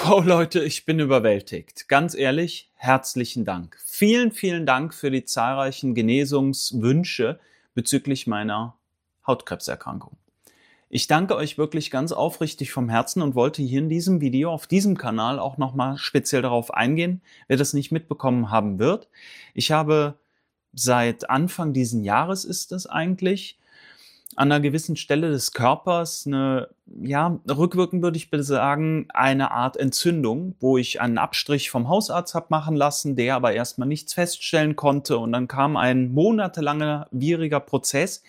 Oh Leute, ich bin überwältigt. Ganz ehrlich, herzlichen Dank. Vielen, vielen Dank für die zahlreichen Genesungswünsche bezüglich meiner Hautkrebserkrankung. Ich danke euch wirklich ganz aufrichtig vom Herzen und wollte hier in diesem Video auf diesem Kanal auch nochmal speziell darauf eingehen, wer das nicht mitbekommen haben wird. Ich habe seit Anfang diesen Jahres ist es eigentlich, an einer gewissen Stelle des Körpers rückwirkend würde ich sagen, eine Art Entzündung, wo ich einen Abstrich vom Hausarzt habe machen lassen, der aber erstmal nichts feststellen konnte. Und dann kam ein monatelanger, schwieriger Prozess,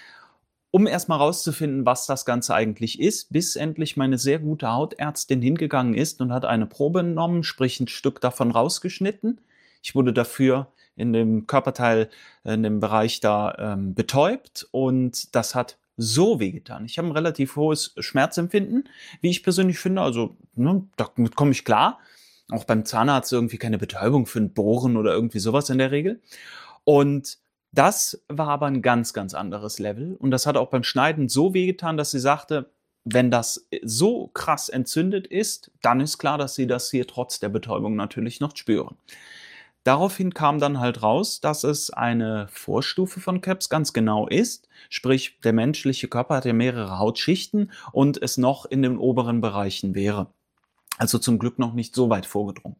um erstmal rauszufinden, was das Ganze eigentlich ist, bis endlich meine sehr gute Hautärztin hingegangen ist und hat eine Probe entnommen, sprich ein Stück davon rausgeschnitten. Ich wurde dafür in dem Körperteil, in dem Bereich da betäubt und das hat so wehgetan. Ich habe ein relativ hohes Schmerzempfinden, wie ich persönlich finde, also damit komme ich klar. Auch beim Zahnarzt irgendwie keine Betäubung für ein Bohren oder irgendwie sowas in der Regel. Und das war aber ein ganz, ganz anderes Level und das hat auch beim Schneiden so wehgetan, dass sie sagte, wenn das so krass entzündet ist, dann ist klar, dass sie das hier trotz der Betäubung natürlich noch spüren. Daraufhin kam dann halt raus, dass es eine Vorstufe von Krebs ganz genau ist. Sprich, der menschliche Körper hat ja mehrere Hautschichten und es noch in den oberen Bereichen wäre. Also zum Glück noch nicht so weit vorgedrungen.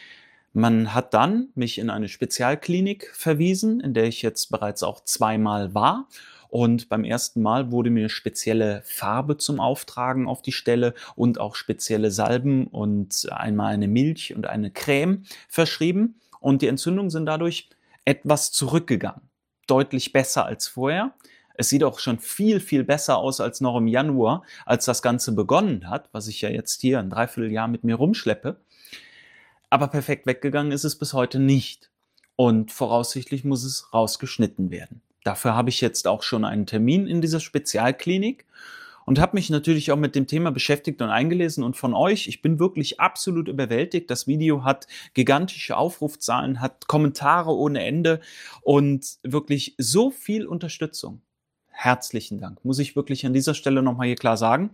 Man hat dann mich in eine Spezialklinik verwiesen, in der ich jetzt bereits auch zweimal war. Und beim ersten Mal wurde mir spezielle Farbe zum Auftragen auf die Stelle und auch spezielle Salben und einmal eine Milch und eine Creme verschrieben. Und die Entzündungen sind dadurch etwas zurückgegangen. Deutlich besser als vorher. Es sieht auch schon viel, viel besser aus als noch im Januar, als das Ganze begonnen hat, was ich ja jetzt hier ein Dreivierteljahr mit mir rumschleppe. Aber perfekt weggegangen ist es bis heute nicht. Und voraussichtlich muss es rausgeschnitten werden. Dafür habe ich jetzt auch schon einen Termin in dieser Spezialklinik und habe mich natürlich auch mit dem Thema beschäftigt und eingelesen. Und von euch, ich bin wirklich absolut überwältigt. Das Video hat gigantische Aufrufzahlen, hat Kommentare ohne Ende und wirklich so viel Unterstützung. Herzlichen Dank, muss ich wirklich an dieser Stelle nochmal hier klar sagen.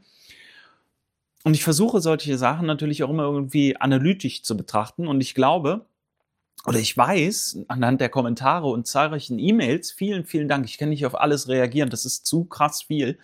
Und ich versuche solche Sachen natürlich auch immer irgendwie analytisch zu betrachten. Und ich glaube, oder ich weiß, anhand der Kommentare und zahlreichen E-Mails, vielen, vielen Dank, ich kann nicht auf alles reagieren, das ist zu krass viel,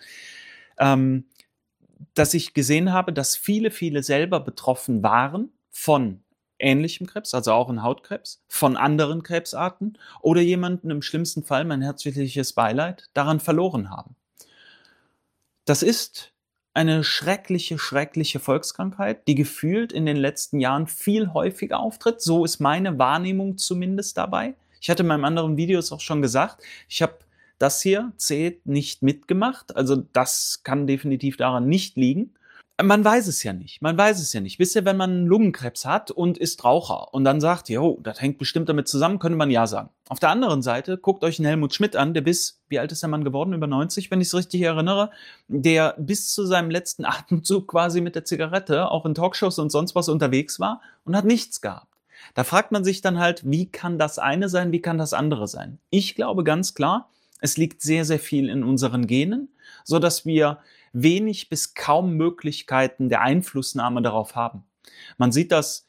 dass ich gesehen habe, dass viele, viele selber betroffen waren von ähnlichem Krebs, also auch ein Hautkrebs, von anderen Krebsarten oder jemanden im schlimmsten Fall, mein herzliches Beileid, daran verloren haben. Das ist eine schreckliche, schreckliche Volkskrankheit, die gefühlt in den letzten Jahren viel häufiger auftritt. So ist meine Wahrnehmung zumindest dabei. Ich hatte in meinem anderen Videos auch schon gesagt, ich habe das hier, C, nicht mitgemacht. Also das kann definitiv daran nicht liegen. Man weiß es ja nicht. Wisst ihr, wenn man Lungenkrebs hat und ist Raucher und dann sagt, jo, das hängt bestimmt damit zusammen, könnte man ja sagen. Auf der anderen Seite, guckt euch einen Helmut Schmidt an, der wie alt ist der Mann geworden? Über 90, wenn ich es richtig erinnere, der bis zu seinem letzten Atemzug quasi mit der Zigarette auch in Talkshows und sonst was unterwegs war und hat nichts gehabt. Da fragt man sich dann halt, wie kann das eine sein, wie kann das andere sein? Ich glaube ganz klar, es liegt sehr, sehr viel in unseren Genen, so dass wir wenig bis kaum Möglichkeiten der Einflussnahme darauf haben. Man sieht das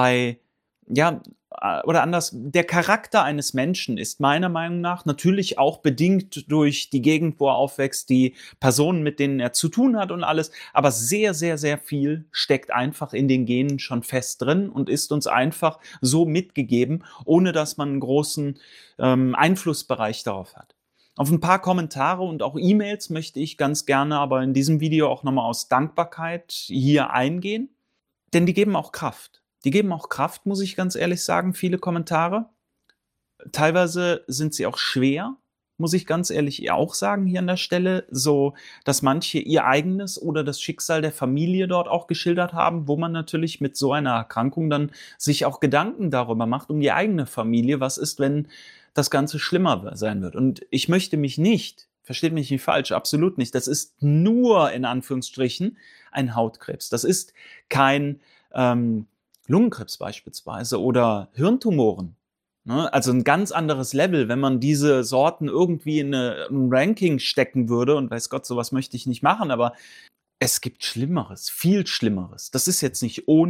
oder anders, der Charakter eines Menschen ist meiner Meinung nach natürlich auch bedingt durch die Gegend, wo er aufwächst, die Personen, mit denen er zu tun hat und alles, aber sehr, sehr, sehr viel steckt einfach in den Genen schon fest drin und ist uns einfach so mitgegeben, ohne dass man einen großen Einflussbereich darauf hat. Auf ein paar Kommentare und auch E-Mails möchte ich ganz gerne aber in diesem Video auch nochmal aus Dankbarkeit hier eingehen, denn die geben auch Kraft. Die geben auch Kraft, muss ich ganz ehrlich sagen, viele Kommentare. Teilweise sind sie auch schwer, muss ich ganz ehrlich auch sagen hier an der Stelle, so dass manche ihr eigenes oder das Schicksal der Familie dort auch geschildert haben, wo man natürlich mit so einer Erkrankung dann sich auch Gedanken darüber macht, um die eigene Familie, was ist, wenn das Ganze schlimmer sein wird. Und ich möchte mich nicht, versteht mich nicht falsch, absolut nicht, das ist nur in Anführungsstrichen ein Hautkrebs. Das ist kein Lungenkrebs beispielsweise oder Hirntumoren. Also ein ganz anderes Level, wenn man diese Sorten irgendwie in ein Ranking stecken würde und weiß Gott, sowas möchte ich nicht machen, aber es gibt Schlimmeres, viel Schlimmeres. Das ist jetzt nicht ohne,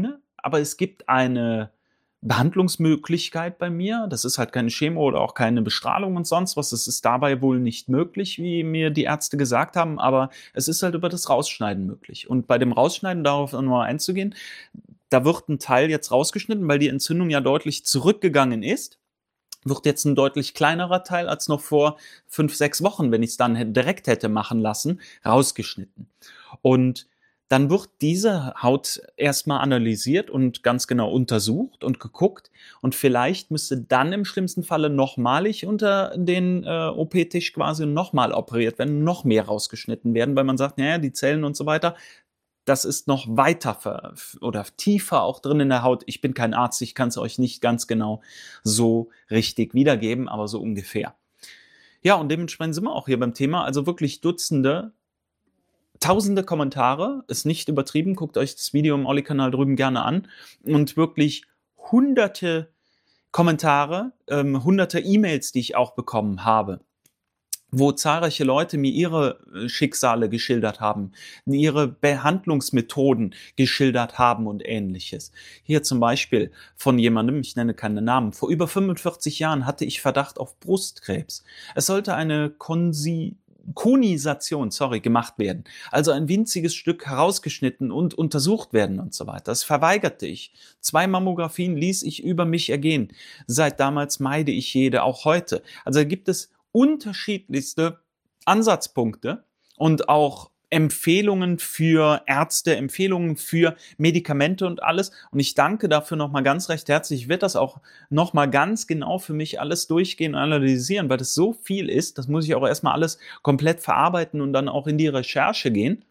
aber es gibt eine Behandlungsmöglichkeit bei mir. Das ist halt keine Chemo oder auch keine Bestrahlung und sonst was. Das ist dabei wohl nicht möglich, wie mir die Ärzte gesagt haben, aber es ist halt über das Rausschneiden möglich. Und bei dem Rausschneiden, darauf nochmal einzugehen, da wird ein Teil jetzt rausgeschnitten, weil die Entzündung ja deutlich zurückgegangen ist. Wird jetzt ein deutlich kleinerer Teil als noch vor 5, 6 Wochen, wenn ich es dann direkt hätte machen lassen, rausgeschnitten. Und dann wird diese Haut erstmal analysiert und ganz genau untersucht und geguckt. Und vielleicht müsste dann im schlimmsten Falle nochmalig unter den OP-Tisch quasi nochmal operiert werden, noch mehr rausgeschnitten werden, weil man sagt, naja, die Zellen und so weiter, das ist noch weiter oder tiefer auch drin in der Haut. Ich bin kein Arzt, ich kann es euch nicht ganz genau so richtig wiedergeben, aber so ungefähr. Ja, und dementsprechend sind wir auch hier beim Thema, also wirklich Dutzende, Tausende Kommentare, ist nicht übertrieben, guckt euch das Video im Olli-Kanal drüben gerne an und wirklich hunderte Kommentare, hunderte E-Mails, die ich auch bekommen habe, wo zahlreiche Leute mir ihre Schicksale geschildert haben, ihre Behandlungsmethoden geschildert haben und Ähnliches. Hier zum Beispiel von jemandem, ich nenne keine Namen, vor über 45 Jahren hatte ich Verdacht auf Brustkrebs. Es sollte eine Konisation, gemacht werden. Also ein winziges Stück herausgeschnitten und untersucht werden und so weiter. Das verweigerte ich. 2 Mammografien ließ ich über mich ergehen. Seit damals meide ich jede, auch heute. Also gibt es unterschiedlichste Ansatzpunkte und auch Empfehlungen für Ärzte, Empfehlungen für Medikamente und alles. Und ich danke dafür nochmal ganz recht herzlich. Ich werde das auch nochmal ganz genau für mich alles durchgehen und analysieren, weil das so viel ist. Das muss ich auch erstmal alles komplett verarbeiten und dann auch in die Recherche gehen.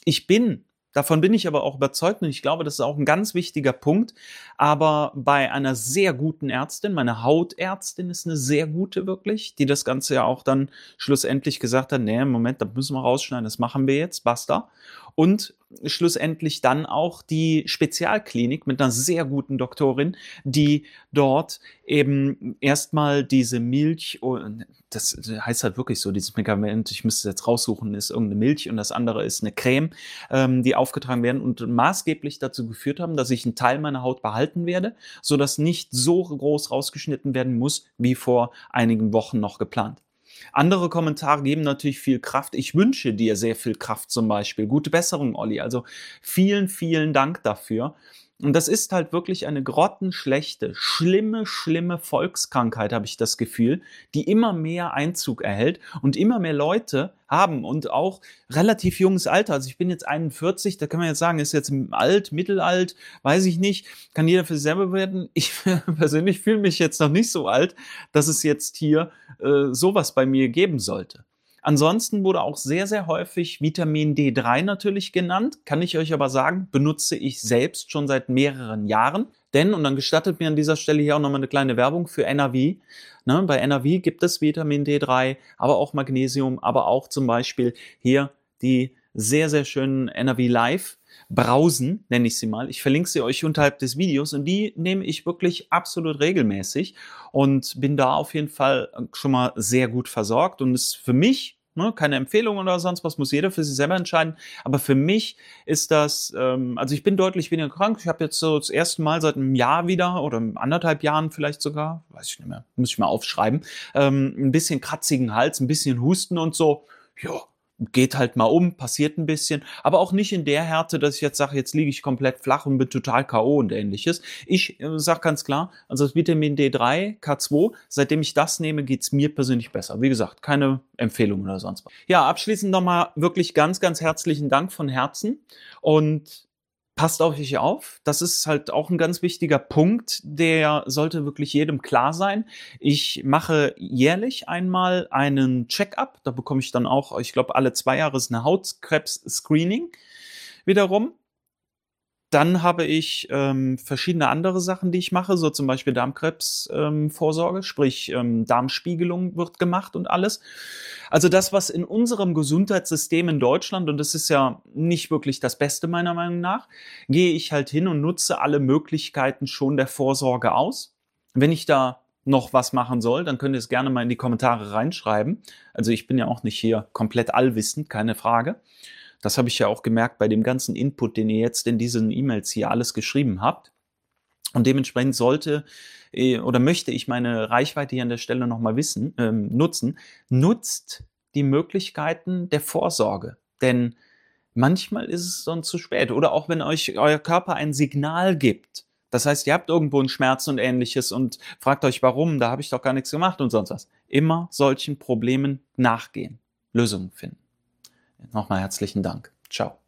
Davon bin ich aber auch überzeugt und ich glaube, das ist auch ein ganz wichtiger Punkt. Aber bei einer sehr guten Ärztin, meine Hautärztin ist eine sehr gute wirklich, die das Ganze ja auch dann schlussendlich gesagt hat, nee, Moment, da müssen wir rausschneiden, das machen wir jetzt, basta. Und schlussendlich dann auch die Spezialklinik mit einer sehr guten Doktorin, die dort eben erstmal diese Milch, das heißt halt wirklich so, dieses Medikament, ich müsste es jetzt raussuchen, ist irgendeine Milch und das andere ist eine Creme, die aufgetragen werden und maßgeblich dazu geführt haben, dass ich einen Teil meiner Haut behalten werde, sodass nicht so groß rausgeschnitten werden muss, wie vor einigen Wochen noch geplant. Andere Kommentare geben natürlich viel Kraft. Ich wünsche dir sehr viel Kraft zum Beispiel. Gute Besserung, Olli. Also vielen, vielen Dank dafür. Und das ist halt wirklich eine grottenschlechte, schlimme Volkskrankheit, habe ich das Gefühl, die immer mehr Einzug erhält und immer mehr Leute haben und auch relativ junges Alter. Also ich bin jetzt 41, da kann man jetzt sagen, ist jetzt alt, mittelalt, weiß ich nicht, kann jeder für sich selber werden. Ich persönlich fühle mich jetzt noch nicht so alt, dass es jetzt hier sowas bei mir geben sollte. Ansonsten wurde auch sehr, sehr häufig Vitamin D3 natürlich genannt. Kann ich euch aber sagen, benutze ich selbst schon seit mehreren Jahren. Denn, und dann gestattet mir an dieser Stelle hier auch nochmal eine kleine Werbung für NRV. Ne, bei NRV gibt es Vitamin D3, aber auch Magnesium, aber auch zum Beispiel hier die sehr, sehr schönen NRV Live Brausen, nenne ich sie mal. Ich verlinke sie euch unterhalb des Videos und die nehme ich wirklich absolut regelmäßig und bin da auf jeden Fall schon mal sehr gut versorgt und ist für mich, keine Empfehlung oder sonst was, muss jeder für sich selber entscheiden, aber für mich ist das, also ich bin deutlich weniger krank, ich habe jetzt so das erste Mal seit einem Jahr wieder oder 1,5 Jahren vielleicht sogar, weiß ich nicht mehr, muss ich mal aufschreiben, ein bisschen kratzigen Hals, ein bisschen Husten und so, ja, geht halt mal passiert ein bisschen, aber auch nicht in der Härte, dass ich jetzt sage, jetzt liege ich komplett flach und bin total K.O. und Ähnliches. Ich sage ganz klar, also das Vitamin D3, K2, seitdem ich das nehme, geht's mir persönlich besser. Wie gesagt, keine Empfehlung oder sonst was. Ja, abschließend nochmal wirklich ganz, ganz herzlichen Dank von Herzen und passt auf euch auf. Das ist halt auch ein ganz wichtiger Punkt, der sollte wirklich jedem klar sein. Ich mache jährlich einmal einen Check-up. Da bekomme ich dann auch, ich glaube, alle 2 Jahre ist eine Hautkrebs-Screening wiederum. Dann habe ich verschiedene andere Sachen, die ich mache, so zum Beispiel Darmkrebs-Vorsorge, sprich Darmspiegelung wird gemacht und alles. Also das, was in unserem Gesundheitssystem in Deutschland, und das ist ja nicht wirklich das Beste meiner Meinung nach, gehe ich halt hin und nutze alle Möglichkeiten schon der Vorsorge aus. Wenn ich da noch was machen soll, dann könnt ihr es gerne mal in die Kommentare reinschreiben. Also ich bin ja auch nicht hier komplett allwissend, keine Frage. Das habe ich ja auch gemerkt bei dem ganzen Input, den ihr jetzt in diesen E-Mails hier alles geschrieben habt. Und dementsprechend oder möchte ich meine Reichweite hier an der Stelle nochmal nutzen. Nutzt die Möglichkeiten der Vorsorge. Denn manchmal ist es dann zu spät. Oder auch wenn euch euer Körper ein Signal gibt. Das heißt, ihr habt irgendwo einen Schmerz und Ähnliches und fragt euch, warum, da habe ich doch gar nichts gemacht und sonst was. Immer solchen Problemen nachgehen, Lösungen finden. Nochmal herzlichen Dank. Ciao.